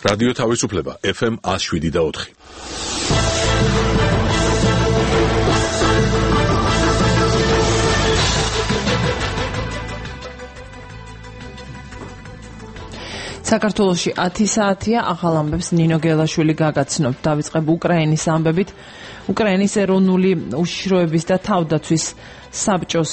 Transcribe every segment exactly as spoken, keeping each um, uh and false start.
რადიო თავისუფლება ეფ ემ one oh seven და four. საქართველოში ათი საათია, ახალ ამბებს ნინო გელაშვილი გაგაცნობთ. დავიწყებ უკრაინის ამბებით. უკრაინის ეროვნული უშიშროების და თავდაცვის საბჭოს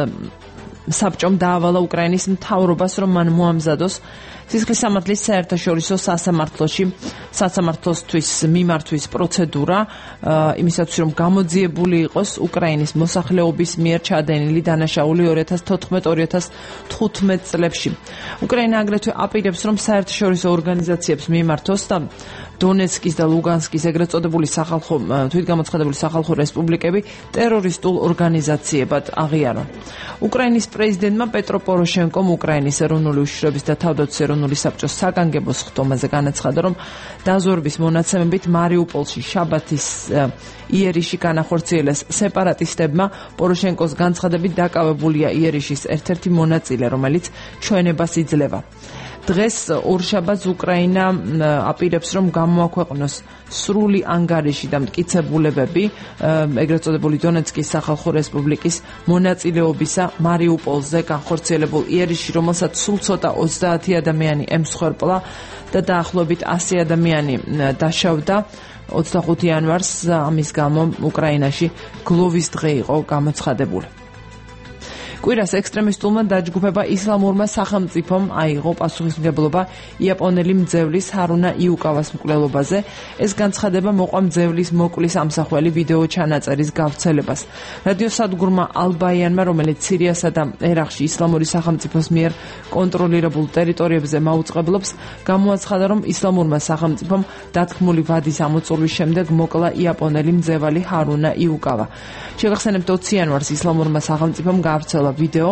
საბჭომ დაავალა უკრაინის მთავრობას, რომ მან მოამზადოს სისხლის სამართლის საერთაშორისო სასამართლოში სასამართლოსთვის მიმართვის პროცედურა, იმისათვის რომ გამოძიებული იყოს უკრაინის მოსახლეობის მიერ ჩადენილი დანაშაული two thousand fourteen two thousand fifteen წლებში. უკრაინა აგრეთვე აპირებს, რომ საერთაშორისო ორგანიზაციებს მიმართოს და დონეცკის და ლუგანსკის ეგრეთ წოდებული სახალხო თვითგამოცხადებული სახალხო რესპუბლიკები ტერორისტულ ორგანიზაციებად აღიარონ. უკრაინის პრეზიდენტმა პეტრო პოროშენკომ უკრაინის ეროვნული უშიშროების და თავდაცვის ეროვნული საბჭოს საგანგებო ხტომაზე განაცხადა, რომ დაზვერვის მონაცემებით მარიუპოლში შაბათის იერიში განახორციელეს სეპარატისტებმა. პოროშენკოს განცხადებით დაკავებულია იერიშის ერთ-ერთი მონაწილე, რომელიც ჩვენებას იძლევა. დღეს ორშაბათს უკრაინა აპირებს, რომ გამოაქვეყნოს სრული ანგარიში და მტკიცებულებები ეგრეთ წოდებული დონეცკის სახალხო რესპუბლიკის მონაწილეობისა მარიუპოლზე განხორციელებულ იერიშში, რომელსაც სულ ცოტა ოცდაათი ადამიანი ემსხვერპლა და დაახლოებით ასი ადამიანი დაშავდა. ოცდახუთი იანვარს ამის გამო უკრაინაში გლოვის დღე იყო გამოცხადებული. კვირას ექსტრემისტულმა დაჯგუფება ისლამურმა სახელმწიფომ აიღო პასუხისმგებლობა იაპონელი მძევლის ჰარუნა იუკავას მკვლელობაზე. ეს განცხადება მოყვა მძევლის მოკვლის ამსახველი ვიდეო ჩანაწერის გავრცელებას. რადიოსადგურმა ალბაიანმა, რომელიც სირიასა და ერაყში ისლამური სახელმწიფოს მიერ კონტროლირებულ ტერიტორიებზე მაუწყებლობს, გამოაცხადა, რომ ისლამურმა სახელმწიფომ დათქმული ვადის ამოწურვის შემდეგ მოკლა იაპონელი მძევალი ჰარუნა იუკავა. შეგახსენებთ, ოცი იანვარს ისლამურმა სახელმწიფომ გაავრცელა ვიდეო,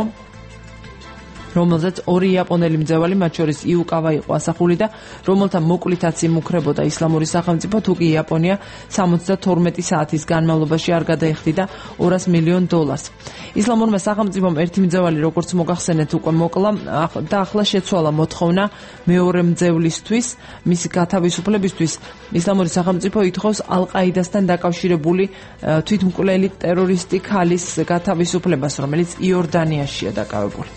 რომელზეც ორი იაპონელი მძევალი, მათ შორის იუკავა იყო ასახული და რომელთა მოკლითაც იმუქრებოდა ისლამური სახელმწიფო, თუკი იაპონია სამოცდათორმეტი საათის განმავლობაში არ გადაეხდიდა ორას მილიონ დოლარს. ისლამურმა სახელმწიფომ ერთი მძევალი, როგორც მოგახსენეთ, უკვე მოკლა და ახლა შეცვალა მოთხოვნა მეორე მძევლისთვის, მისი გათავისუფლებისთვის. ისლამური სახელმწიფო ითხოვს ალ-ყაიდასთან დაკავშირებული თვითმკვლელი ტერორისტი ქალის გათავისუფლებას, რომელიც იორდანიაშია დაკავებული.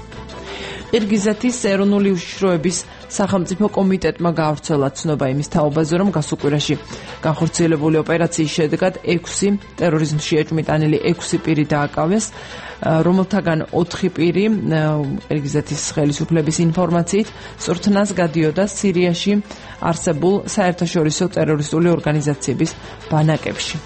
ყირგიზეთის ეროვნული უშიშროების სახელმწიფო კომიტეტმა გაავრცელა ცნობა იმის თაობაზე, რომ გასულ კვირაში განხორციელებული ოპერაციის შედეგად ექვსი ტერორიზმში ეჭვმიტანილი ექვსი პირი დააკავეს, რომელთაგან ოთხი პირი ყირგიზეთის ხელისუფლების ინფორმაციით სწორთნას გადიოდა სირიაში არსებულ საერთაშორისო ტერორისტული ორგანიზაციების ბანაკებში.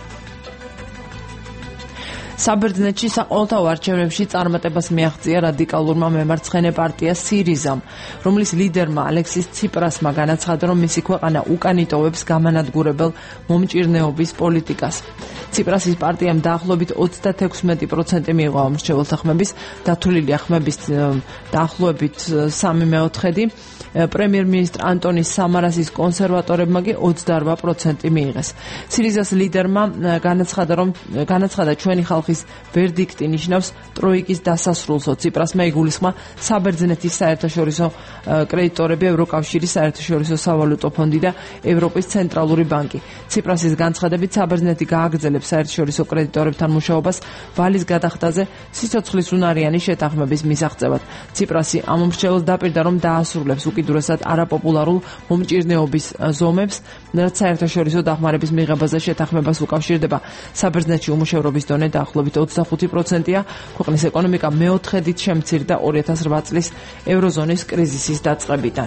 საბერძნეთში საყოველთაო არჩევნებში წარმატებას მიაღწია რადიკალურმა მემარცხენე პარტია სირიზამ, რომლის ლიდერმა ალექსის ციპრასმა განაცხადა, რომ მისი ქვეყანა უკან იტოვებს გამანადგურებელ მომჭირნეობის პოლიტიკას. ციპრასის პარტიამ დაახლოებით ოცდათექვსმეტი პროცენტი მიიღო ამორჩეველთა ხმების, დათვლილია ხმების დაახლოებით სამი მეოთხედი. პრემიერ-მინისტრ ანტონი სამარასის კონსერვატორებმა კი ოცდაორ პროცენტი მიიღეს. სირიზას ლიდერმა განაცხადა, რომ განაცხადა ჩვენი ხალხის ვერდიქტი ნიშნავს ტროიკის დასასრულსო. ციპრასმა იგულისხმა საბერძნეთის საერთაშორისო კრედიტორები, ევროკავშირის საერთაშორისო სავალუტო ფონდი და ევროპის ცენტრალური ბანკი. ციპრასის განცხადებით საბერძნეთი გააგრძელებს საერთაშორისო კრედიტორებთან მუშაობას ვალის გადახდაზე სიცოცხლის უნარიანი შეთანხმების მისაღწევად. ციპრასი ამ მომრჩეველს დაპირდა, რომ დაასრულებს უკიდურესად არაპოპულარულ მომჭირნეობის ზომებს, რაც საერთაშორისო დახმარების მიღებაზე შეთანხმებას უკავშირდება. საბერძნეთში უმუშევრობის დონე დაახლოებით ოცდახუთი პროცენტია, ქვეყნის ეკონომიკა მეოთხედით შემცირდა ორი ათას რვა წლის ევროზონის კრიზისის დაწყებიდან.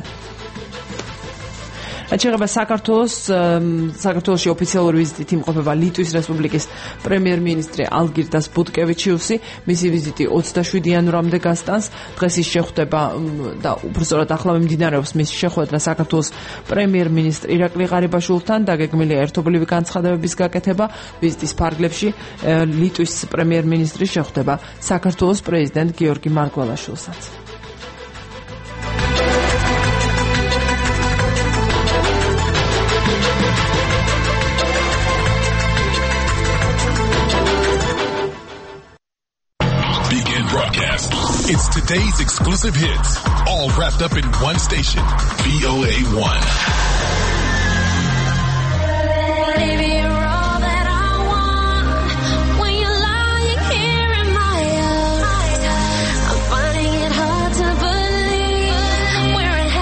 შეეხება საქართველოს საქართველოში ოფიციალური ვიზიტით იმყოფება ლიტვის რესპუბლიკის პრემიერ-მინისტრი ალგირდას ბუტკევიჩიუსი. მისი ვიზიტი ოცდაშვიდი იანვრამდე გასტანს. დღეს ის შეხვდება და უბრალოდ ახლა მიმდინარეობს მის შეხვედრა საქართველოს პრემიერ-მინისტრ ირაკლი ღარიბაშვილთან. დაგეგმილია ერთობლივი განცხადებების გაკეთება. ვიზიტის ფარგლებში ლიტვის პრემიერ-მინისტრი შეხვდება საქართველოს პრეზიდენტ გიორგი მარგველაშვილსაც. Weekend broadcast. It's today's exclusive hits, all wrapped up in one station, V O A one. Baby, you're all that I want. When you're lying here in my arms, I'm finding it hard to believe we're in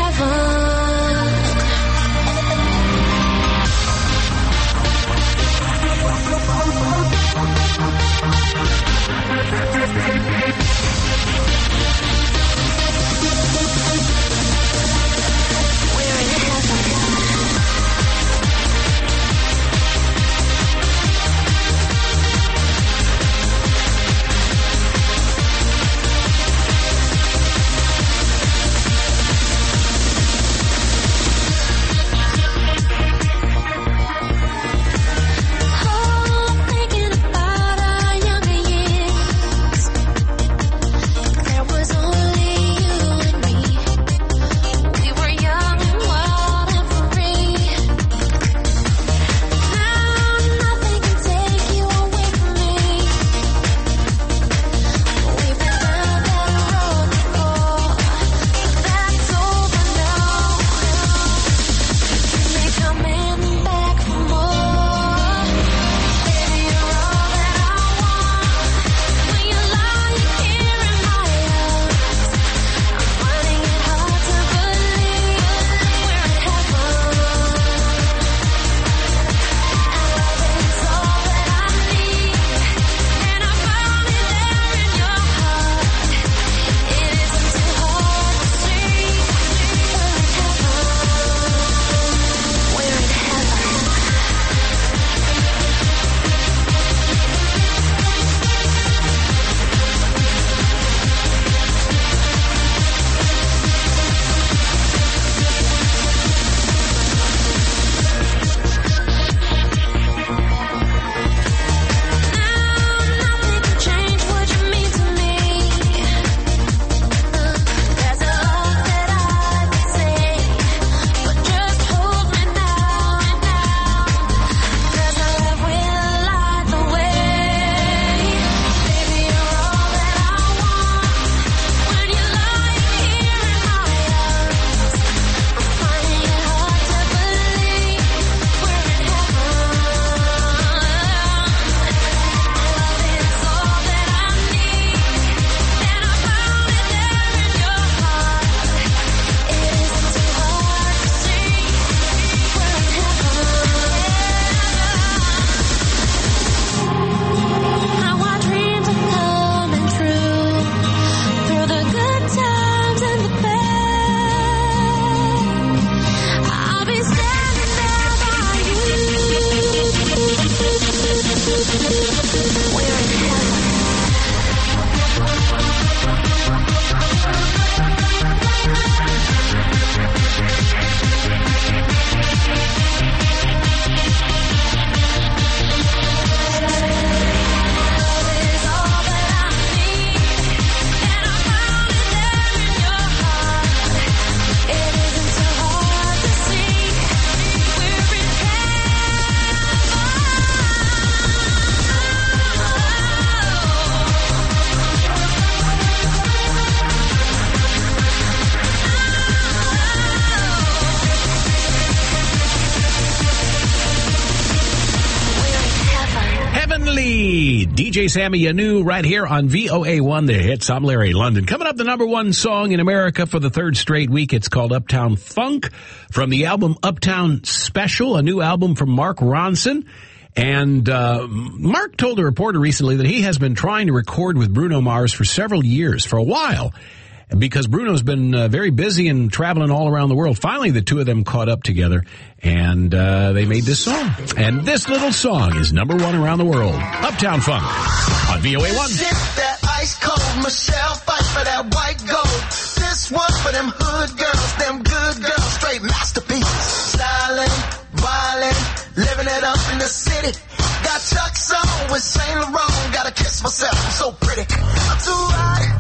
D J Sammy Yanu right here on V O A one, the hits. I'm Larry London. Coming up, the number one song in America for the third straight week. It's called Uptown Funk from the album Uptown Special, a new album from Mark Ronson. And uh Mark told a reporter recently that he has been trying to record with Bruno Mars for several years, for a while, because Bruno's been uh, very busy and traveling all around the world. Finally, the two of them caught up together, and uh they made this song. And this little song is number one around the world. Uptown Funk on V O A one. Sip that ice cold, Michelle, fight for that white gold. This one for them hood girls, them good girls, straight masterpiece. Styling, violent, living it up in the city. Got Chuck's on with Saint Laurent. Gotta kiss myself, I'm so pretty. I'm too hot.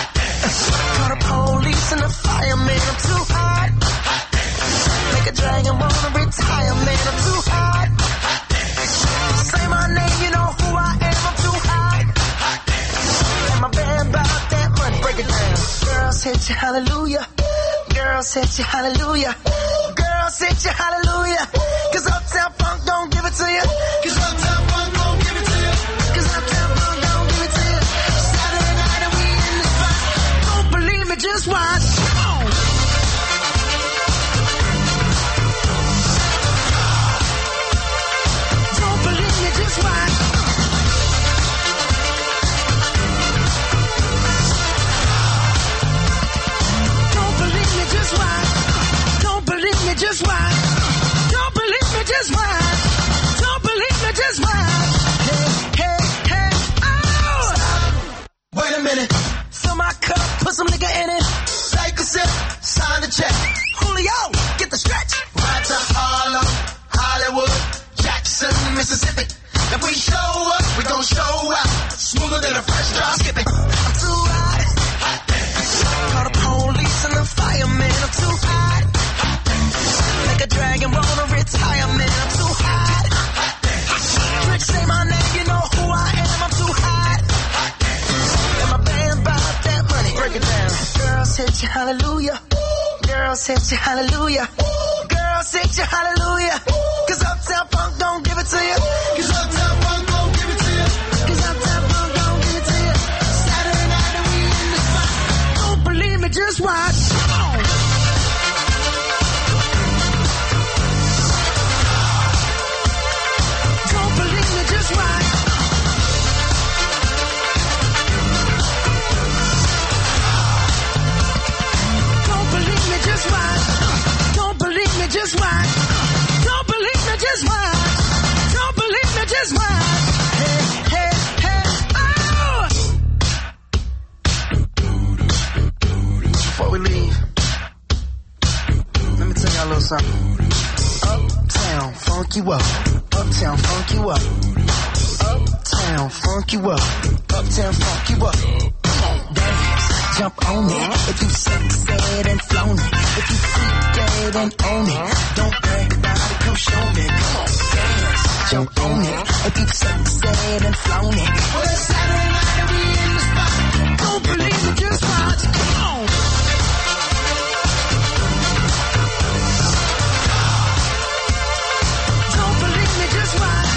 Call the police and the fireman. I'm too hot. Make a dragon wanna retire, man. I'm too hot. Say my name, you know who I am. I'm too hot. And my band hit you hallelujah. Girls hit you hallelujah. Girls hit you hallelujah. Cause Uptown Funk don't give it to you. Cause Uptown Funk don't give it to you. Cause Uptown Funk don't give it to you. Saturday night and we in the spot. Don't believe me, just watch. Come on. Don't believe me, just watch. Just watch. Don't believe me, just watch. Don't believe me, just watch. Don't believe me, just watch. Hey, hey, hey, oh! Wait a minute. Fill my cup, put some nigga in it. Take a sip, sign the check. Julio, get the stretch. Right to Harlem, Hollywood, Jackson, Mississippi. If we show up, we gon' show out. Smoother than a fresh drop. Skip it. I'm too hot. Hot damn. Call the police and the fireman. I'm too hot. Hot damn. Make a dragon wanna retire, man. I'm too hot. Hot damn. Rich say my name, you know who I am. I'm too hot. Hot damn. And my band bought that money. Break it down. Girls hit you hallelujah. Girls hit you hallelujah. Girls hit you hallelujah. Cause Uptown Funk don't give it to you. Cause Uptown Funk don't give it to you. Cause Uptown Funk don't give it to you. Saturday night and we in the spot. Don't believe me, just watch. Come on. Don't believe me, just watch. Don't believe me, just watch. Don't believe me, just watch. Don't believe me, just watch. Don't believe me, just watch. Hey, hey, hey, oh! Before we leave, let me tell y'all a little something. Uptown, funk you up. Uptown, funk you up. Uptown, funk you up. Uptown, funk you up. Come on, dance, jump on it. If you succeed and flown it. If you freak dead and own it. Don't brag about it, come show me. Come on, dance, jump on it. If you succeed and flown it. Well, it's Saturday night and we in the spot. Don't believe me, just watch. Come on. Don't believe me, just watch.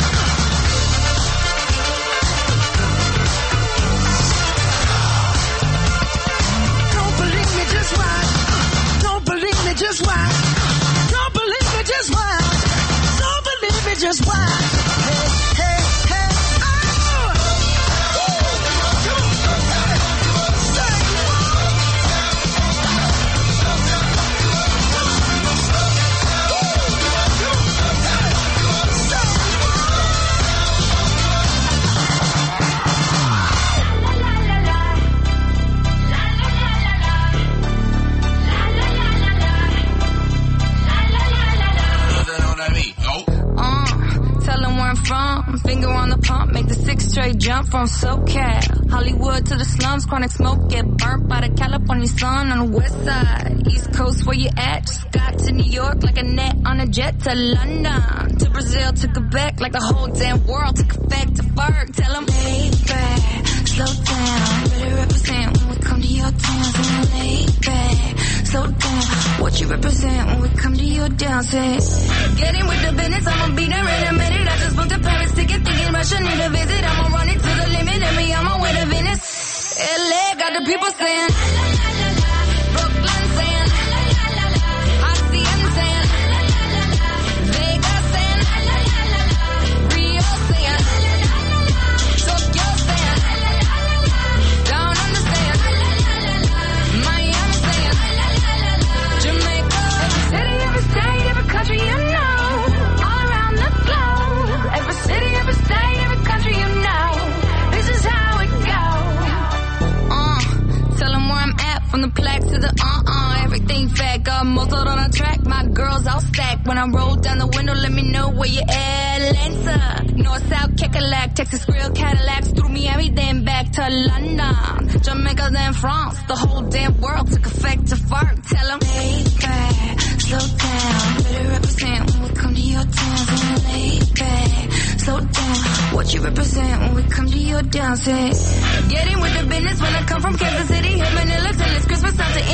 Don't believe me, just watch. Don't believe me, just watch. Don't believe me, just watch. Don't believe me, just watch. Hey, hey, hey, oh! From finger on the pump, make the six straight jump from SoCal, Hollywood to the slums, chronic smoke, get burnt by the California sun on the west side, East Coast where you at, just got to New York like a net on a jet to London, to Brazil, to Quebec, like the whole damn world took effect to Ferg, tell them, lay back, slow down, better represent when we come to your town, so lay back, slow down, what you represent when we come to your down, say, get in with the business, I'ma be there in a minute, I just booked a Paris ticket, thinking Russia need a visit, I'ma run it to the limit, and me, I'm on way to Venice, L A, got the people saying, Brooklyn saying, Hacienda saying, Vegas saying, Rio saying, Tokyo saying, don't understand, Miami saying, Jamaica, every city, every state, every country you know, all around the globe, every city, every state, every country you know, this is how it goes. Uh, tell them where I'm at, from the plaque to the uh-uh, everything fat, got muzzled on a track, my girls all stacked, when I roll down the window, let me know where you at, Atlanta, north, south, Kekalak, Texas grill, Cadillacs, through Miami, then back to London, Jamaica, then France, the whole damn world took effect to fart, tell them, lay back, slow down, better represent when we come to your town, so lay back, slow down, what you represent when we come to your down, say, get in with the business when I come from Kansas City, hit Manila, till it's Christmas time to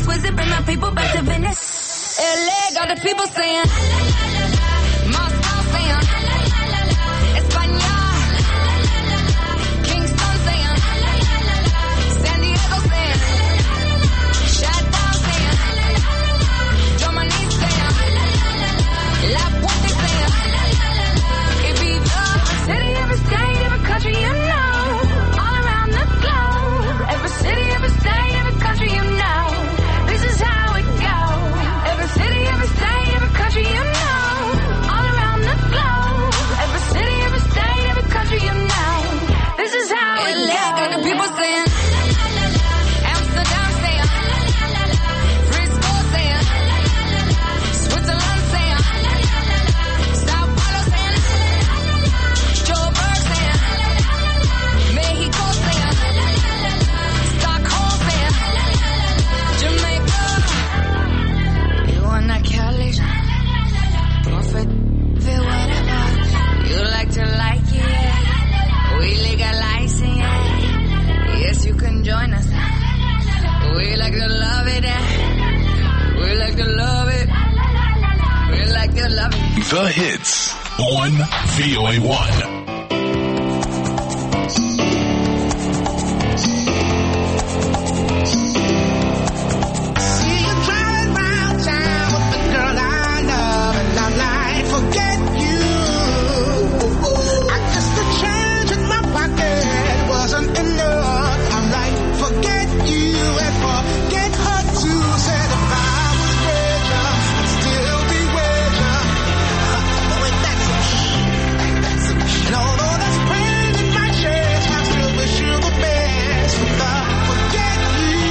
exquisite, bring my people back to Venice. L A got the people saying, Moscow saying, España, Kingston saying, San Diego saying, Chateau saying, Germany saying, La Puente saying, Ibiza, city, every state, every country you know, all around the globe, every city, every state, every country you know, this is how it goes. Every city, every state, every country you know, all around the globe, every city, every state, every country you know, this is how it goes. Got the people saying, Amsterdam saying, Frisco saying, Switzerland saying, Sao Paulo saying, Joburg saying, Mexico saying, Stockholm saying, Jamaica. You wanna Cali? Prophet, feel whatever. You like to like it, yeah. We legalize it, yeah. Yes, you can join us. We like to love it, yeah. We like to love it. We like to love it. The hits on V O A one. See you driving round town with the girl I love, and I'm like, forget you. I guess the change in my pocket wasn't enough. I'm like, forget you and forget her too. Said if I was richer, I'd still be richer. Wait, that's some shit. And although there's pain in my chest, I still wish you the best. But I forget you.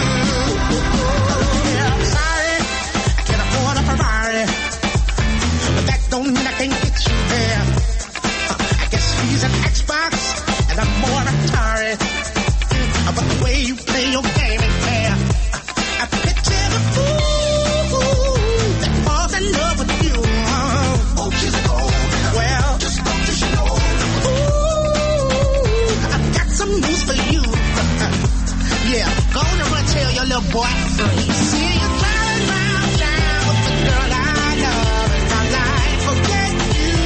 Yeah, I'm sorry, I can't afford a Ferrari, but that don't mean I can't get you there. I guess he's an Xbox, and I'm more Atari. Mm, But the way you play your game ain't fair. I picture the fool that falls in love with you. Oh, she's cold. Well, just don't you know. Ooh, I've got some news for you. Yeah, go on and run tell your little boy free. See you driving round town with the girl I love, and I'm like, forget you.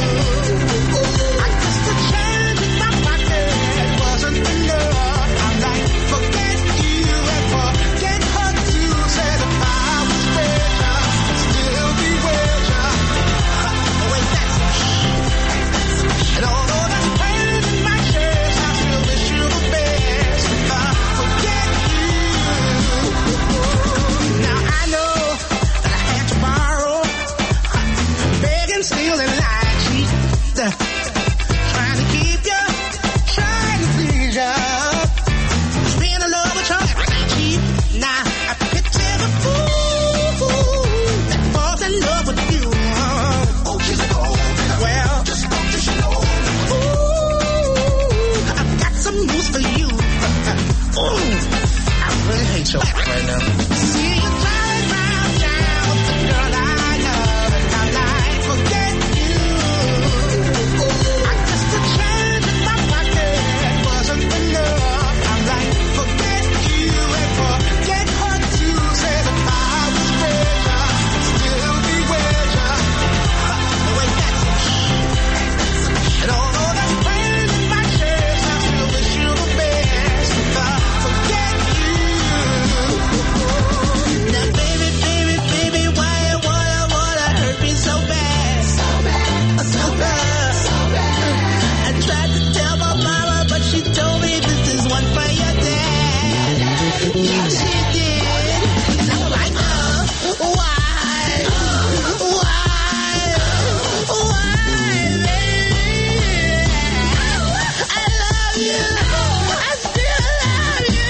I guess the change in my pocket wasn't enough. I'm like, forget you and forget her too. Said if I was richer, I'd still be richer. Wait, that's some shit. And although there's pain in my chest, I still wish you the best. If I forget you. Now I know that I had to borrow, beg and steal and lie, cheat, trying to keep you, trying to please you. Just being in love with you, everything cheap. Now I picture the fool that falls in love with you. Oh, she's cold. Well, just don't you know. Ooh, I've got some news for you. Ooh, I really hate you right now. See you driving round town with the girl I love, and I'm like, forget you. I guess the change in my pocket wasn't enough. I'm like, forget you and forget her too. Said if I was richer, I'd still be richer. Wait, that's some shit. And although there's pain in my chest, I still wish you the best. If I forget you. Now, baby, baby, baby, why you wanna, wanna hurt me so bad? So bad, so bad, so bad. I tried to tell my mama, but she told me this is one for your dad. Yeah, she did. And I'm like, oh, why? Why? Why, baby? I love you. I still love you.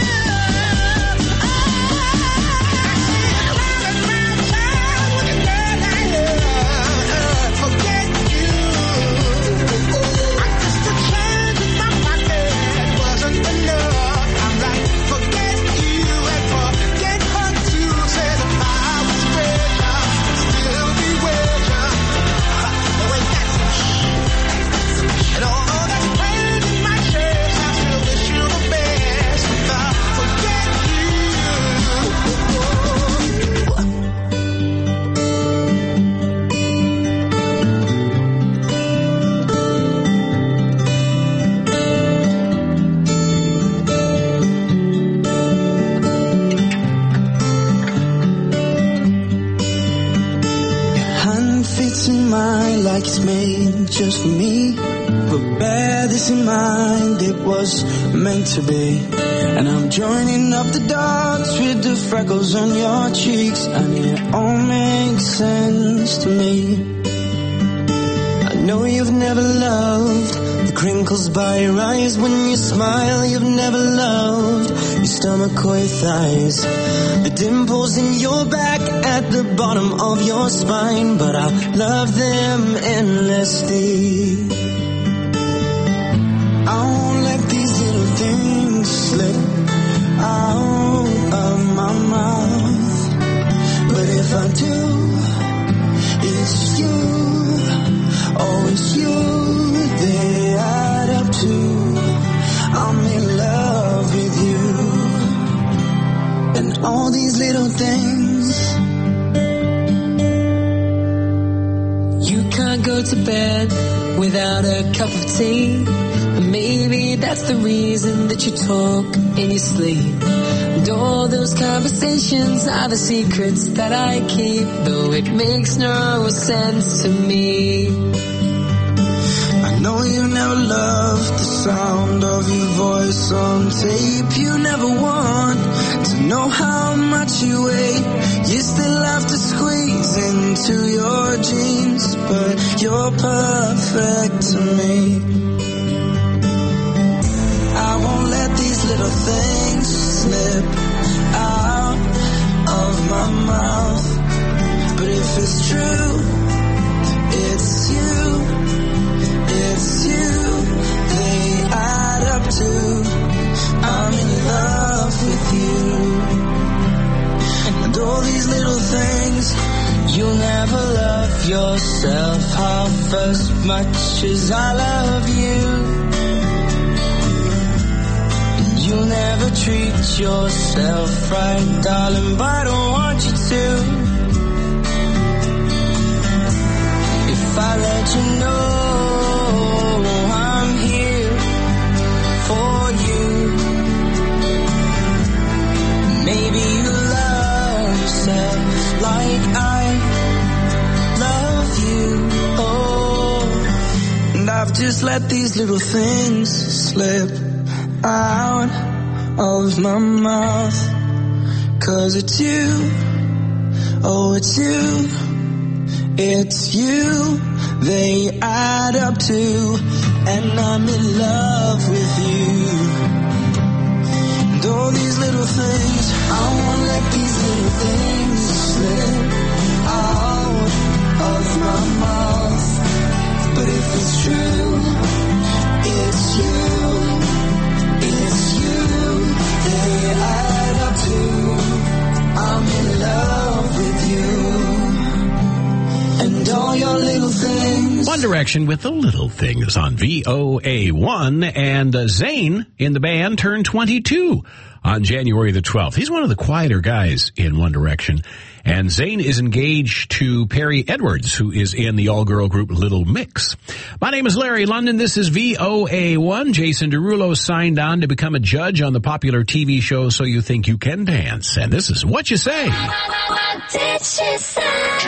Forget you. I guess the change in my pocket wasn't enough. I'm like, forget you and forget her too. Said if I was richer, I'd still be richer. Wait, that's some shit. And although there's pain in my chest, I still like it's made just for me. But bear this in mind, it was meant to be. And I'm joining up the dots with the freckles on your cheeks, and it all makes sense to me. I know you've never loved the crinkles by your eyes when you smile. You've never loved your stomach or your thighs, the dimples in your back at the bottom of your spine. But I love them endlessly. I won't let these little things slip out of my mouth. But if I do, it's you. Oh, it's you they add up to. I'm in love with you. And all these little things. You can't go to bed without a cup of tea. And maybe that's the reason that you talk in your sleep. And all those conversations are the secrets that I keep, though it makes no sense to me. I know you never loved the sound of your voice on tape. You never want to know how much you weigh. You still have to squeeze into your jeans, but you're perfect to me. I won't let these little things slip out of my mouth. But if it's true, it's you. It's you they add up to. I'm in love with you. And all these little things. You'll never love yourself half as much as I love you. You'll never treat yourself right, darling, but I don't want you to. If I let you know I'm here for you, maybe you love yourself like I love you. Oh, and I've just let these little things slip out of my mouth. Cause it's you, oh it's you, it's you they add up to. And I'm in love with you. And all these little things, I won't let these little things slip out of my mouth. But if it's true, it's you. It's you they add up to. I'm in love with you. And all your little things. One Direction with the Little Things on V O A one. And uh, Zayn in the band turned twenty-two on January the twelfth. He's one of the quieter guys in One Direction. And Zayn is engaged to Perry Edwards, who is in the all-girl group Little Mix. My name is Larry London. This is V O A one. Jason Derulo signed on to become a judge on the popular T V show So You Think You Can Dance. And this is What You Say. What did she say?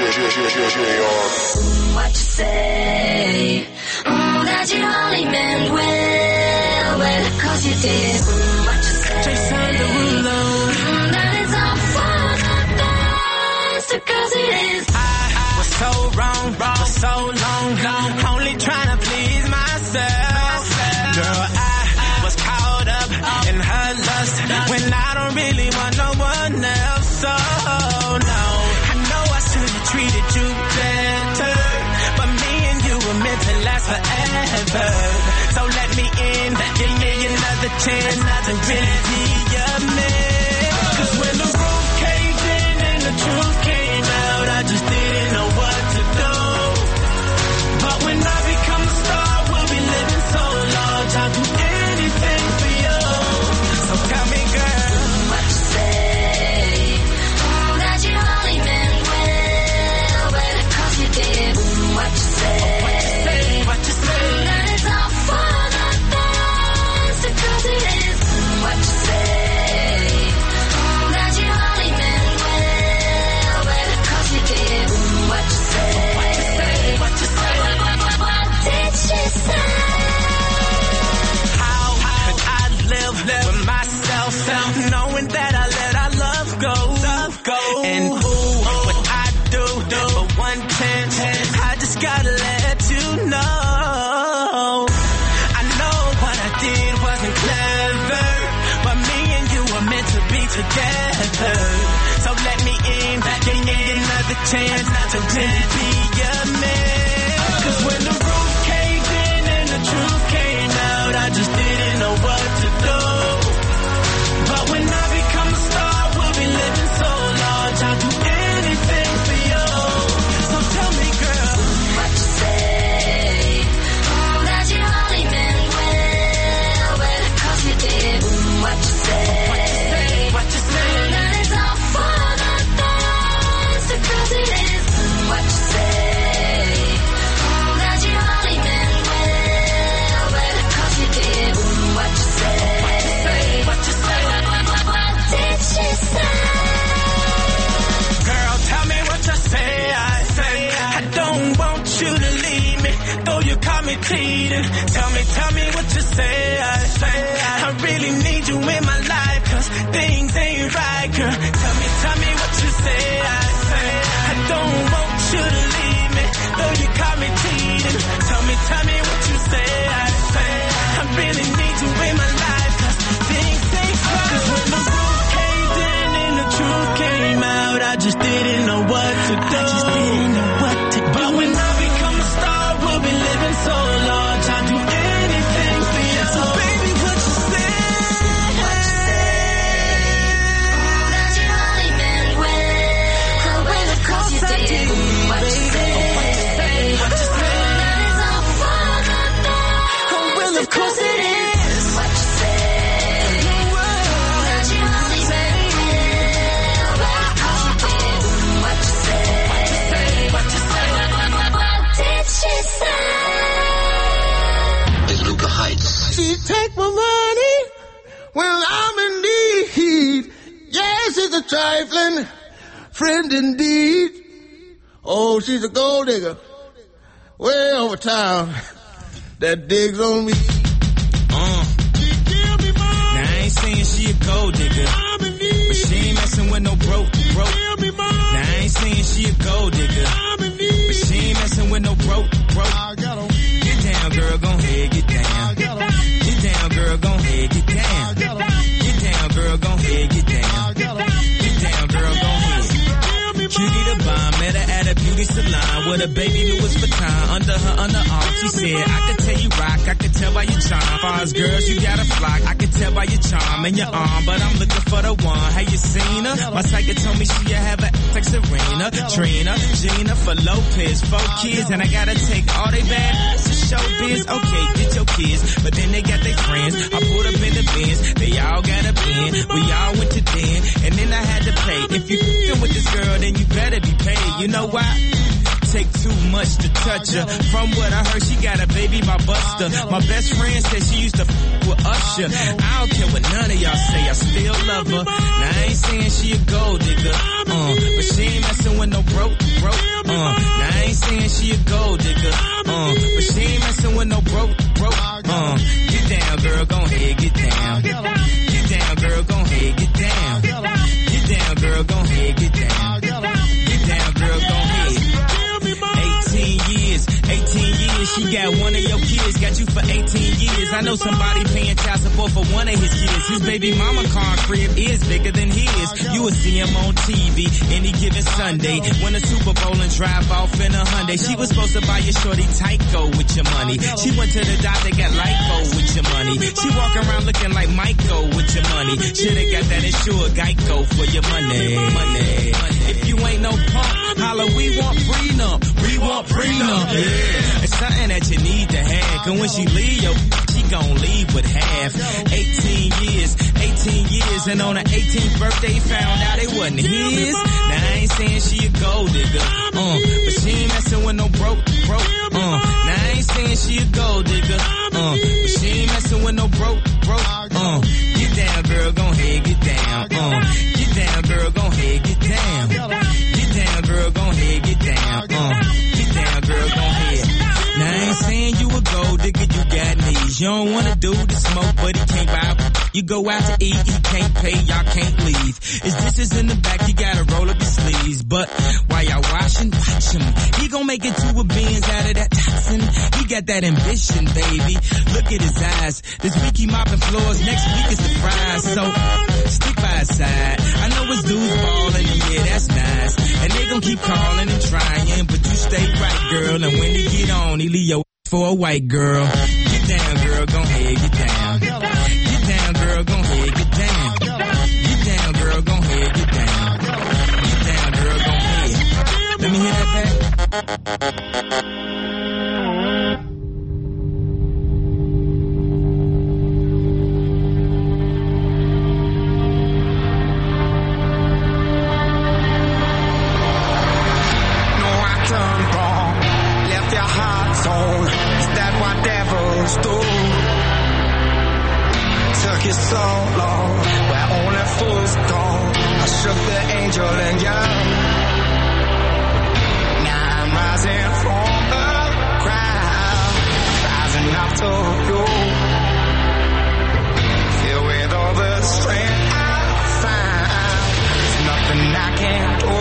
What you say? Mm, that you only meant well, well, cause you did. Mm, what you say? Jason Derulo. Mm, that it's all for the best, cause it is. I was so wrong, wrong for so long, long, only trying to please myself. Girl, I was caught up in her lust when I don't really want no one else. So no, I know I should have treated you better, but me and you were meant to last forever. So let me in, give me another chance to really be your man. Cause when the roof caved in and the truth came out, I just didn't know what to do. But when I become a star, we'll be living so large, I'll do anything for you. So tell me, girl, What you say? Mm, that you only meant well, well, cause you did. Mm, what you say? what you say? Mm, that it's all for the best, cause it is. Mm, what you say? Mm, that you only meant well, together. So let me in, give me another chance to really be your man. Cause when the roof caved in and the truth came out, I just didn't know what to do. But when I become a star, we'll be living so large, I'll do anything for you. So tell me, girl, what you say? Oh, that you only meant well, well, cause you did. What you say? What you say? What you say? That it's all for nothing, because it is. What you say? Oh, that you only meant well, well, cause you did. What you say? What you say? What you say? What, what, what, what did she say? Girl, tell me what you say. I say I don't want you to leave me, though you caught me cheating. Tell me, tell me what you say. I say I really need you in my life, cause things ain't right, girl. Tell me, tell me what you say. I say I don't want you to leave me, though you caught me cheating. Tell me, tell me what you say. I say I really need you in my life, cause things ain't right. Cause when the roof caved in and the truth came out, I just didn't know what to do. I just didn't know what to do. But when I become a star, we'll be living so large, I'll do anything for you. So baby, what you say? What you say? Oh, that you only meant well, well, cause you did. What you say? What you say? What you say? That it's all for nothing, Oh, well, of course it is. what you say? That you only meant well, well, cause you did. What you say? What you say? What you say? What, what, what, what did she say? It's Luca Heights. She take my money when I'm in need. Yes, it's a trifling friend indeed. Oh, she's a gold digger way over town that digs on me. Uh. Now I ain't saying she a gold digger, but she ain't messing with no broke, broke. Now I ain't saying she a gold digger, but she ain't messing with no broke, broke. Get down, girl, gon' head, get down. Get down, girl, gon' head, get down. Get down, girl, gon' head, get down. Get down, girl, gon' head. Cutie the bomb, met her at a beauty salon with a baby Louis Vuitton under her underarm. She said, I could tell you rock, I could tell by your charm. Far as girls, you got a flock, I could tell by your charm and your arm, but I'm looking for the one. Have you seen her? My psychic told me she have a like Serena, Trina, Gina, for Lopez, four kids, and I gotta take all they bad to show biz. Okay, get your kids, but then they got their friends. I pulled up in the Benz, they all got a bin. We all went to den, and then I had to pay. If you f***ing with this girl, then you better be paid. You know why? Take too much to touch her. From what I heard, she got a baby by Buster. My best friend said she used to f*** with Usher. I don't care what none of y'all say, I still love her. Now I ain't saying she a gold digger, uh, but she ain't messing with no broke, broke. Uh, now I ain't saying she a gold digger, uh, but she ain't messing with no broke, broke. Uh, get down, girl, gon' head, get down. Get down, girl, gon' head, get down. Get down, girl, gon' head, get down. Get down, girl, gon' head. eighteen years, eighteen years, she got one of your kids, got you for eighteen years. I know somebody paying child support for one of his kids. His baby mama car crib is bigger than his. You will see him on T V any given Sunday. Win a Super Bowl and drive off in a Hyundai. She was supposed to buy your shorty Tyco with your money. She went to the doctor, got Lyco with your money. She walk around looking like Michael with your money. Shoulda got that insured Geico for your money. Money. If you ain't no punk, holla, we want prenup. We want prenup. Yeah. It's something that you need to have. Cause when she leave, yo, she gon' leave with half. eighteen years, eighteen years, and on her eighteenth birthday, found out it wasn't his. Now I ain't saying she a gold digger, uh, but she ain't messing with no broke, broke, uh. Now I ain't saying she a gold digger, uh, but she ain't messing with no broke, broke, uh. Get down, girl, gon' head, get down, uh. Get down, girl, gon' head, get down. Get down, girl, gon' head, get down, uh. Get down, girl, gon' head. Now I ain't saying you a gold digger, you got knees. You don't wanna do the smoke, but he can't buy. You go out to eat, he can't pay, y'all can't leave. His dishes in the back, you gotta roll up your sleeves. But while y'all washing, watch him. He gon' make it to a beans out of that toxin. He got that ambition, baby. Look at his eyes. This week he mopping floors, next week is the prize. So stick by side side. I know it's dudes balling, and yeah, that's nice. And they gon' keep calling and trying, but you stay right, girl. And when he get on, he leave your for a white girl. Get down, girl, gon' head, get down. Get down, girl, gon' head, get down. Get down, girl, gon' head, get down. Get down, girl, gon' head. Let me hear that back. Took you so long, where only fools go. I shook the angel and young. Now I'm rising from the crowd, rising up to you. Filled with all the strength I found, there's nothing I can't do.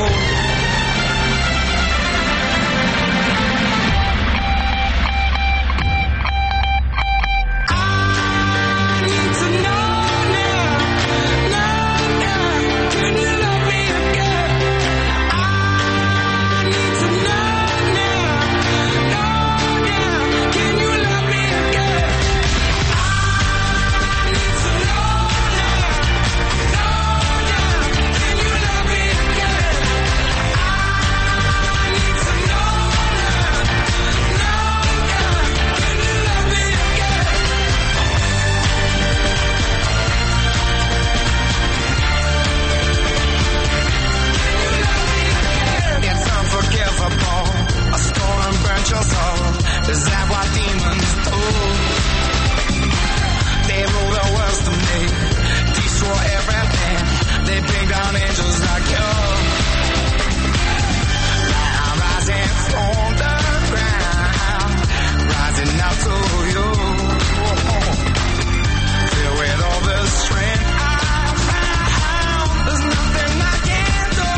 Is that what demons do? They rule the world to me, destroy everything. They bring down angels like you. Now I'm rising from the ground, rising up to you. Filled with all the strength I found, there's nothing I can't do.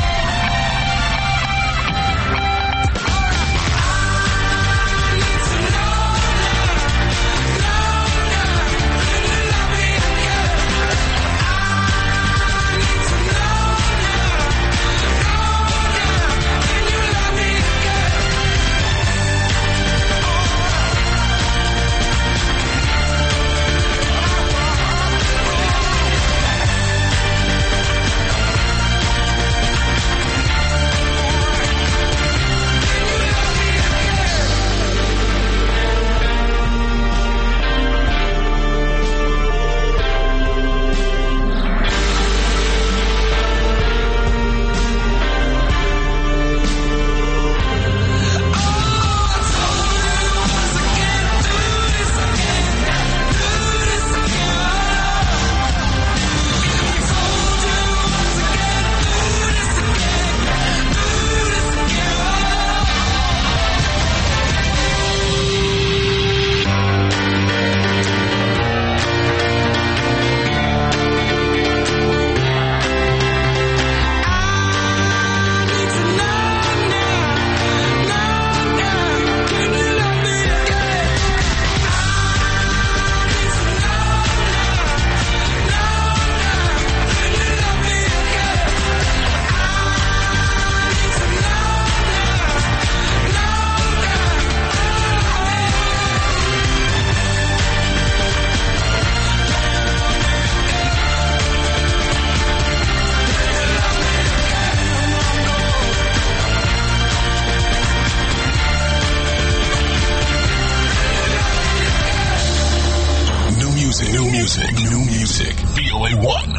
New music, new music, V O A one.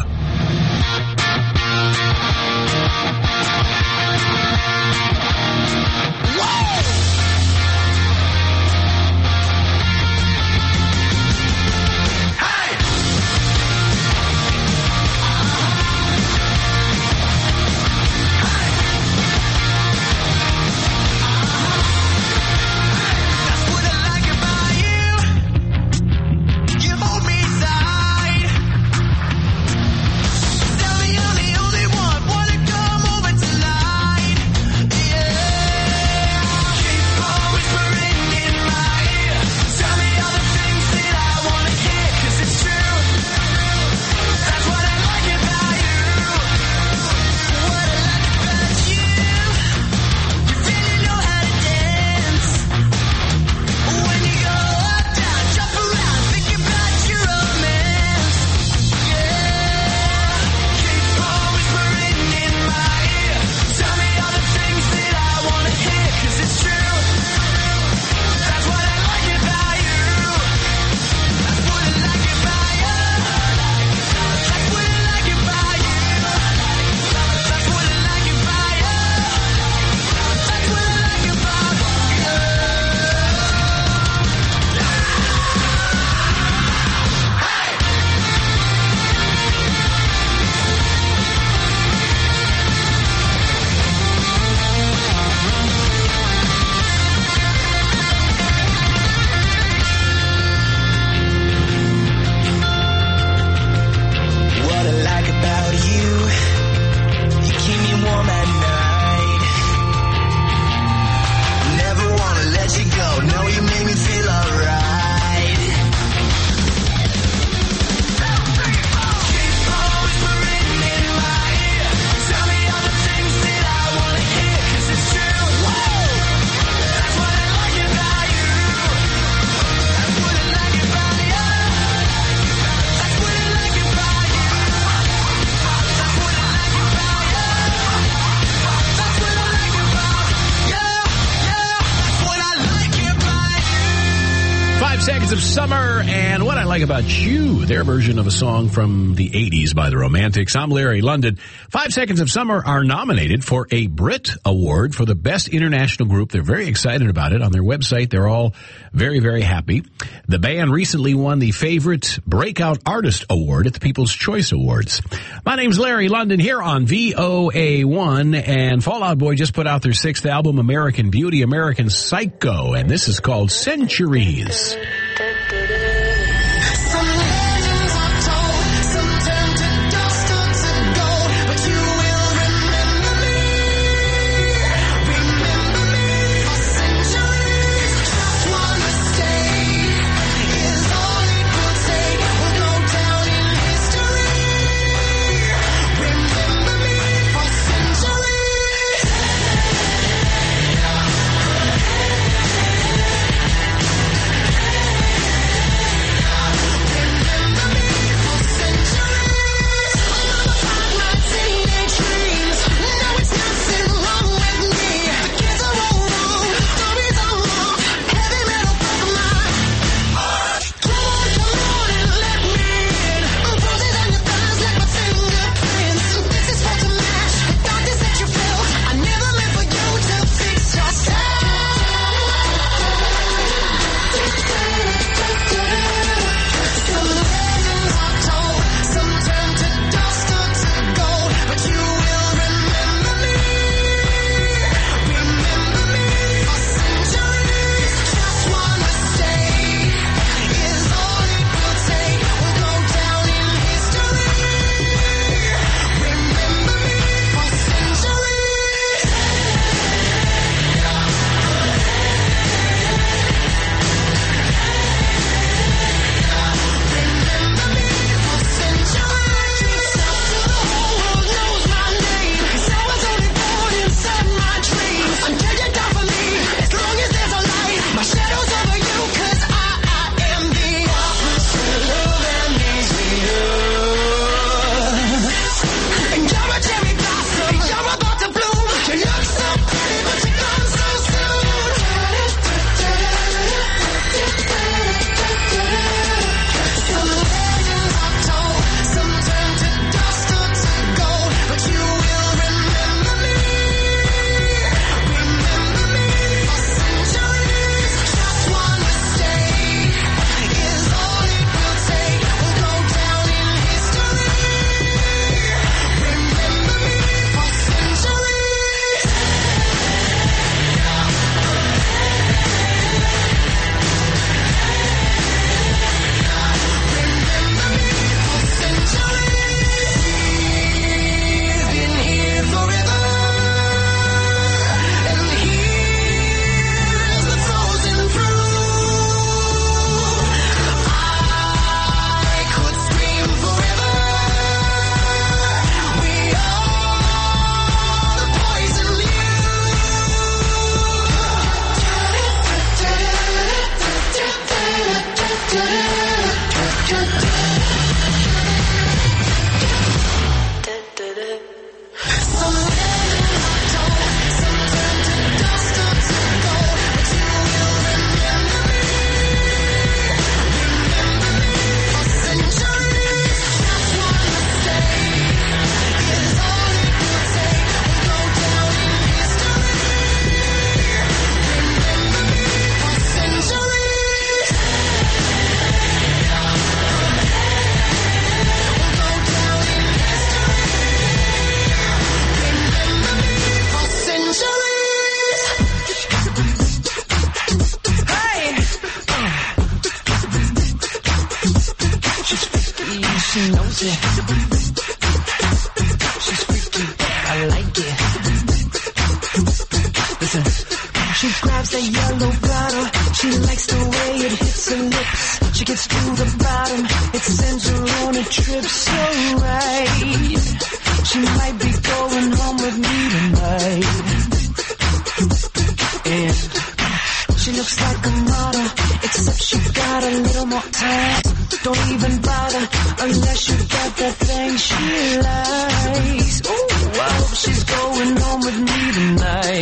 You hold me tight. of Summer and What I Like About You, their version of a song from the eighties by the Romantics. I'm Larry London. Five Seconds of Summer are nominated for a Brit Award for the Best International Group. They're very excited about it. On their website, they're all very, very happy. The band recently won the Favorite Breakout Artist Award at the People's Choice Awards. My name's Larry London here on V O A one, and Fall Out Boy just put out their sixth album, American Beauty, American Psycho, and this is called Centuries.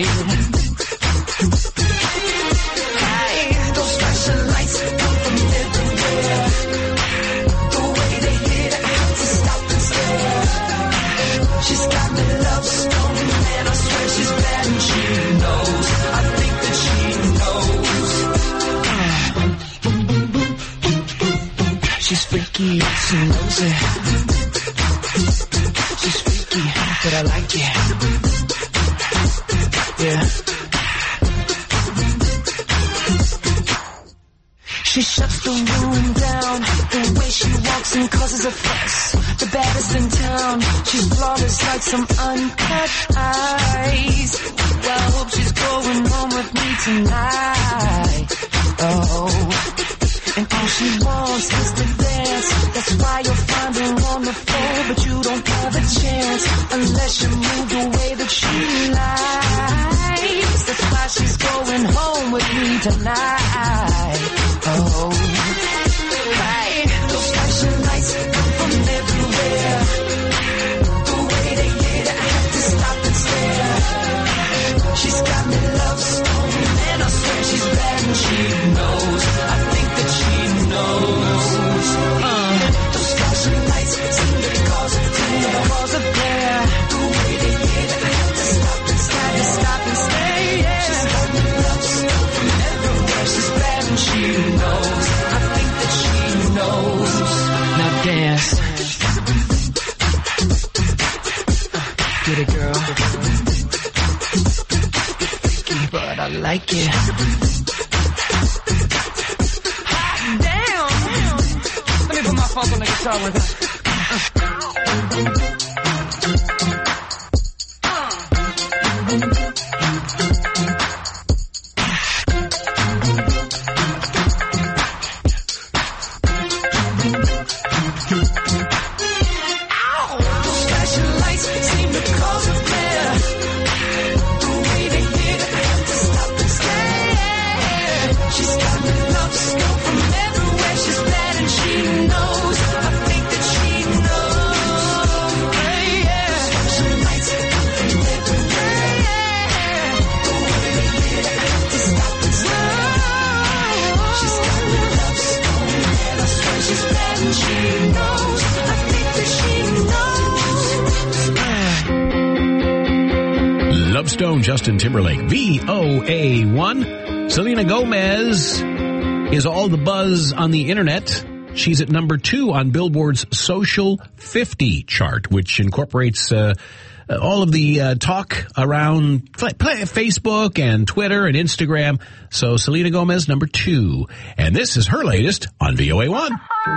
Hey, those flashing lights come from freaky, she knows it. She's freaky, but I like it. Yeah. She shuts the room down. The way she walks and causes a fuss. The baddest in town. She's flawless like some uncut ice. Well, I hope she's going home with me tonight. Oh. And all she wants is to dance. That's why you'll find her on the floor. But you don't have a chance unless you move the way that she likes. That's why she's going home with me tonight. Oh, right. Those flashing lights come from everywhere. The way they hit, I have to stop and stare. She's got me love stone, and I swear she's bad and she knows. I think that she knows. Uh, those flashing lights seem to cause a flare, cause a flare. The way they hit, I have to stop and stare, to stop and stay. Yeah. She's got me love stone from everywhere. She's bad and she knows. I think that she knows. Now dance. Get it, girl. But I like it. Hot damn! Let me put my funk on the guitar with her. Stone, Justin Timberlake, V O A one. Selena Gomez is all the buzz on the internet. She's at number two on Billboard's Social fifty chart, which incorporates uh, all of the uh, talk around play, play, Facebook and Twitter and Instagram. So Selena Gomez, number two. And this is her latest on V O A one.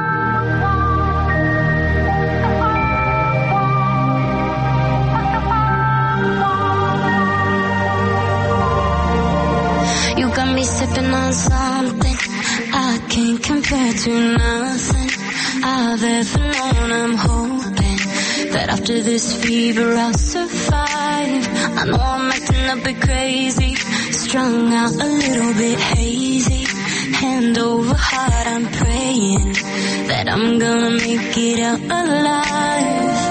You got me sipping on something I can't compare to nothing I've ever known. I'm hoping that after this fever I'll survive. I know I'm acting a bit crazy, strung out a little bit hazy. Hand over heart, I'm praying that I'm gonna make it out alive.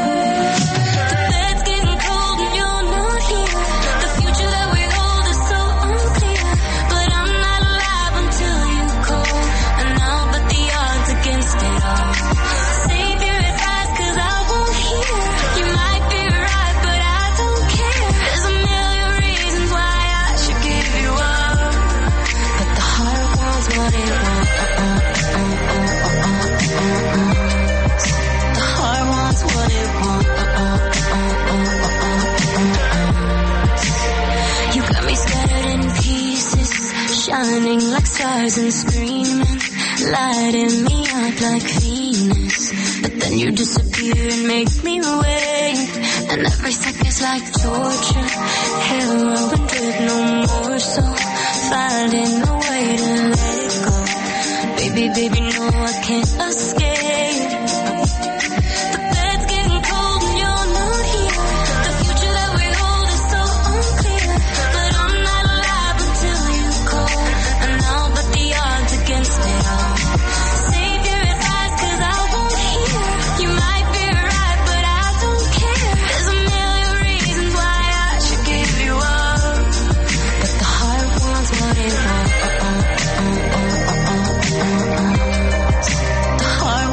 Shining like stars and screaming, lighting me up like Venus. But then you disappear and make me wait, and every second's like torture. Hell, and drip no more, so finding a way to let it go. Baby, baby, no, I can't escape. The bed's getting cold and you're not here. The future that we hold is so unclear, but I'm not alive until you call. And I'll bet the odds against it all. Save your advice, cause I won't hear. You might be right, but I don't care. There's a million reasons why I should give you up, but the heart wants what it wants. The heart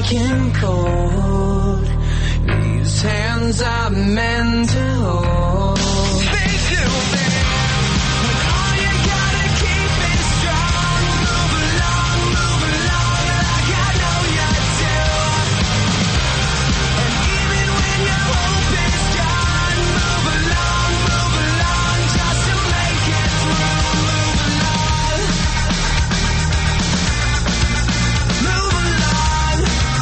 shaking cold. These hands are meant to hold. They do, babe. When all you gotta keep is strong. Move along, move along, like I know you do. And even when your hope is gone, move along, move along, just to make it through. Move along. Move along.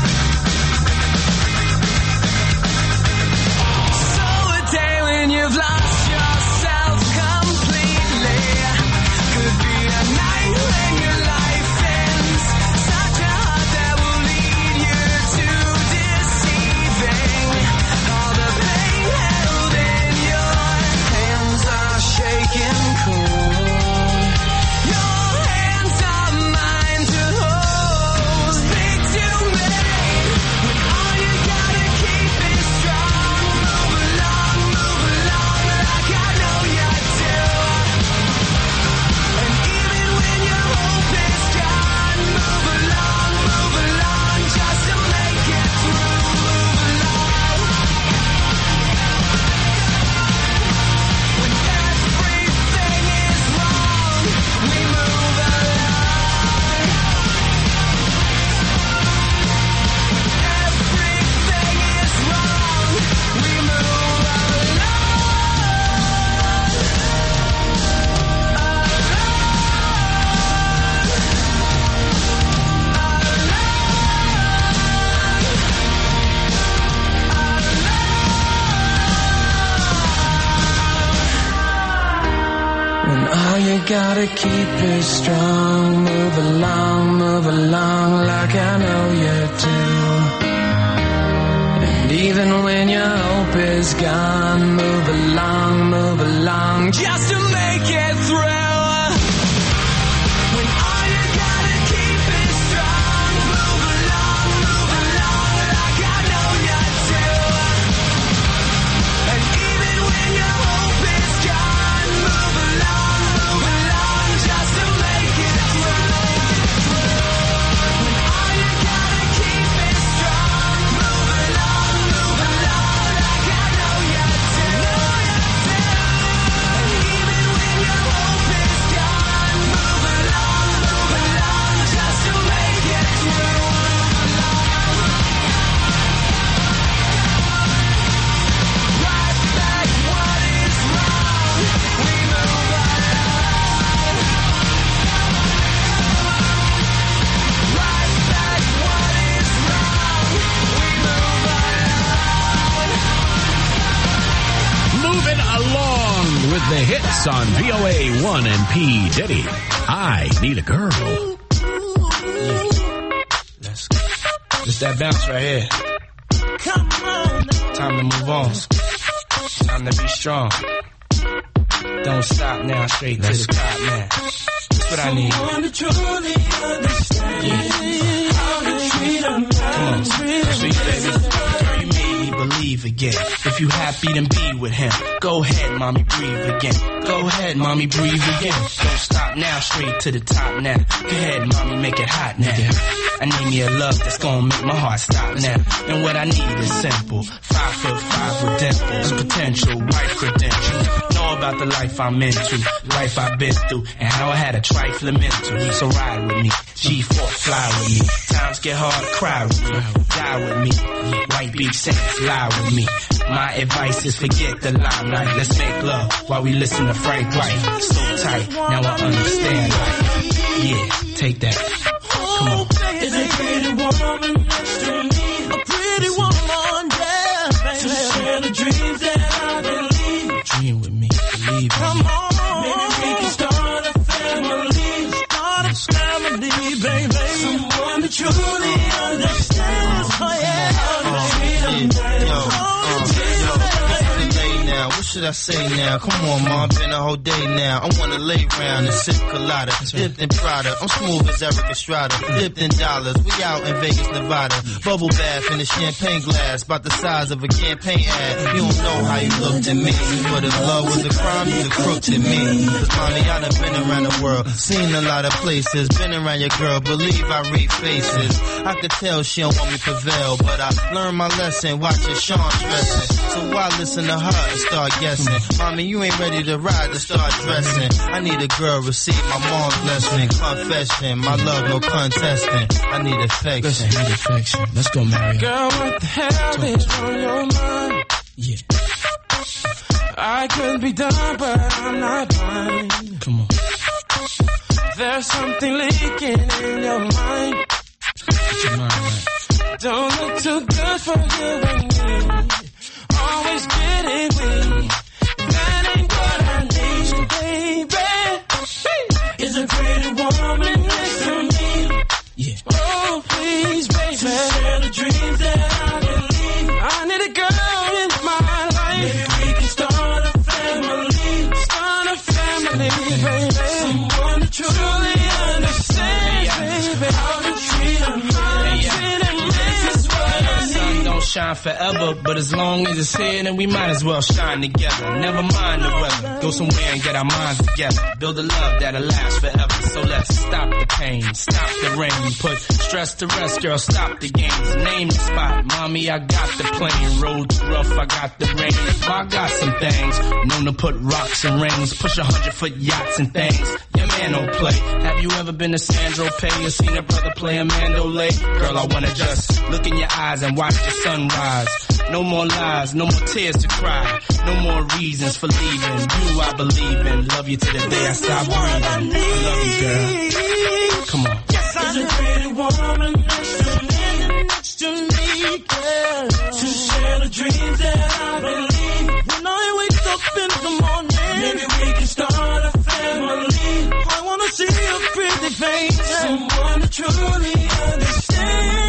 So a day when you've lost yourself completely could be a night when your life ends. Such a heart that will lead you to deceiving. All the pain held in your hands are shaking cold. Your hands are mine to hold. Speak to me when all you gotta keep is strong. Move along, move along, like I know you do. And even when your hope is gone, move along, move along, just to make it through. Move along. When everything is wrong, we move along. Everything is wrong, we move When all you gotta keep is strong, move along, move along, like I know you do. And even when your hope is gone, move along, move along, just to make it through. When all you gotta keep is strong, move along, move along, like I know you do. And even when your hope is gone, move along, move along, just to make it through. When all you gotta keep is strong, move along, move along, like I know you do. And even when your hope is gone, move along, move along, just to make it through. Right back what is wrong, we move along. Right back what is wrong, we move along. Moving along with the hits on V O A one and P. Diddy. I Need a Girl. Let's go. It's that bounce right here. Come on. Time to move on. Time to be strong. Don't stop now, straight to the top now. That's what I need. Want to truly understand how to treat a man. Come on, sweet baby. Girl, you made me believe again. If you happy, then be with him. Go ahead, mommy, breathe again. Go ahead, mommy, breathe again. Don't stop now, straight to the top now. Go ahead, mommy, make it hot now. I need me a love that's gonna make my heart stop now. And what I need is simple. Five foot five with dimples, potential wife credentials. Know about the life I'm into, life I've been through, and how I had a trifling mental. So ride with me, G four, fly with me. Times get hard, cry with me, die with me. White Beach Saints, lie with me. My advice is forget the limelight. Let's make love while we listen to Frank White. So tight, now I understand life. Yeah, take that. Come on. Is a pretty woman next to me? A pretty woman, yeah, baby. To share the dreams that I believe. Dream with me, believe in Come me. on, maybe we can start a family. Start a family, baby. Someone that truly understands. Oh yeah, Yo, uh, yo, it's the day now. now. What should I say now? Come on, mom, been a whole day now. I wanna lay round and sip colada, dipped in Prada. I'm smooth as Eric Estrada, dipped in dollars. We out in Vegas, Nevada. Bubble bath in a champagne glass, about the size of a campaign ad. You don't know how you looked at me, but if love was a crime, you'd have crooked at me. Cause mommy, I done been around the world, seen a lot of places, been around your girl, believe I read faces. I could tell she don't want me to prevail, but I learned my lesson, watching Sean stressing. So why listen to her and start guessing? Mommy, you ain't ready to ride to start dressing. I need a girl, receive my mom's blessing. Confession, my love, no contesting. I need affection. I need affection. Let's go, Mary. Girl, what the hell is on your mind? Yeah. I could be done, but I'm not blind. Come on. There's something leaking in your mind. Get your mind right. Don't look too good for you and me. Always getting weak. That ain't what I need, baby. Is a pretty woman next to me. Yeah. Oh, please, baby. To share the dreams that I believe. I need a girl in my life. Maybe we can start a family. Start a family, baby. Someone to truly understand, baby. How to treat a man. Don't shine forever, but as long as it's here, then we might as well shine together. Never mind the weather, go somewhere and get our minds together. Build a love that'll last forever. So let's stop the pain, stop the rain. Put stress to rest, girl, stop the games. Name the spot, mommy, I got the plane. Roads rough, I got the rain. I got some things, known to put rocks and rings. Push a hundred foot yachts and things. Your man don't play. Have you ever been to Sandro Pay or seen a brother play a Mandolay? Girl, I wanna just look in your eyes and watch the sunrise. No more lies, no more tears to cry. No more reasons for leaving. You I believe in. Love you to the day I stop breathing. I love you, girl. Come on. Yes, I'm a pretty woman next to me, next to me, girl. To share the dreams that I believe. When I wake up in the morning, maybe we can start a family. I wanna see your pretty face, someone to truly understand.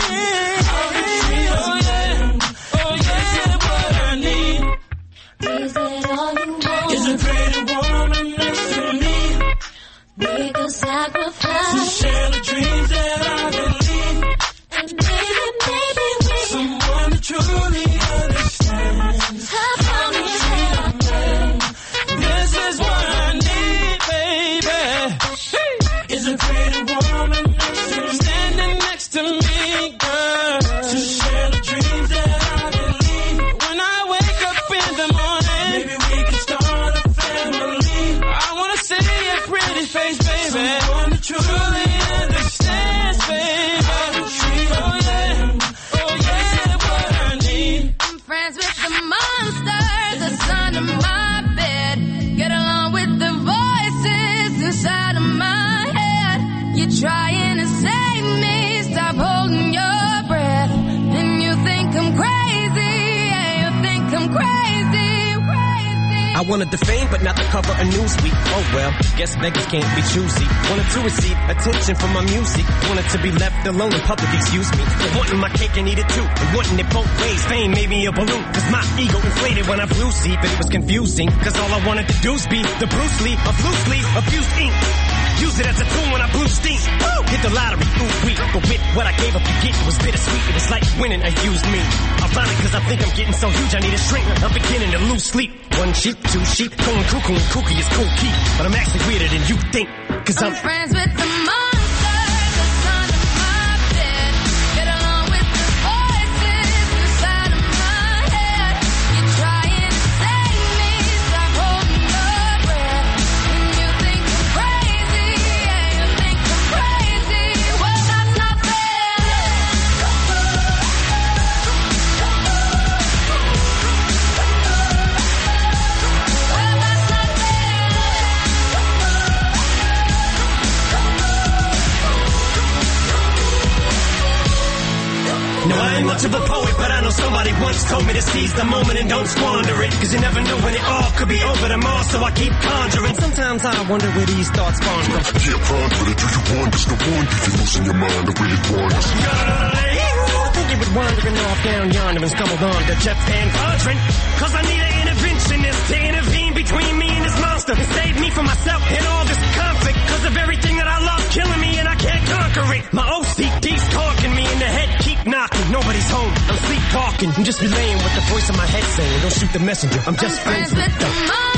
Is it all you want? Is a pretty woman next to me. Make a sacrifice to share the dreams that I believe. And maybe, maybe we someone to truly understand. How come you happen? This is what I need, baby. Is a pretty woman next to me, standing next to me, girl. To share the dreams that I believe. When I wake up in the morning, maybe we can start a family. I wanna see your pretty face, baby. Someone that truly understands, baby. Oh yeah, oh yeah, what I need. I'm friends with the monsters that's under my bed. Get along with the voices inside of my head. You're trying to save me, stop holding your breath. And you think I'm crazy, yeah, you think I'm crazy, crazy. I wanted the fame, but not the cover of Newsweek. Oh well, guess beggars can't be choosy. Wanted to receive attention from my music. Wanted to be left alone in public, excuse me. But wanting my cake and eat it too. And wanting it both ways. Fame made me a balloon. Cause my ego inflated when I flew see. But it was confusing. Cause all I wanted to do was be the Bruce Lee of loosely abused ink. Use it as a tool when I blew steam. Woo! Hit the lottery, ooh wee. But with what I gave up to get, it was bittersweet. It was like winning a used me. Ironic cause I think I'm getting so huge I need a shrink. I'm beginning to lose sleep. One sheep, two sheep, going cuckoo and kooky is cool key. But I'm actually weirder than you think. Cause I'm, I'm friends with the monsters that's under my bed. Get along with the voices inside of my head. You're trying to save me, stop holding your breath. And you think I'm crazy, yeah, you think I'm crazy. Well, that's not fair. Well, that's not no, I ain't much of a poet, but I know somebody once told me to seize the moment and don't squander it. Cause you never know when it all could be over tomorrow, so I keep conjuring. Sometimes I wonder where these thoughts spawn from. Yeah, ponder it. Do you wonder? No wonder you're losing your mind. I really wonder. I think you was wandering off down yonder and stumbled on to Jeff Van Vondren. Cause I need an interventionist to talking. I'm just relaying what the voice in my head saying. Don't shoot the messenger. I'm just I'm friends with the money.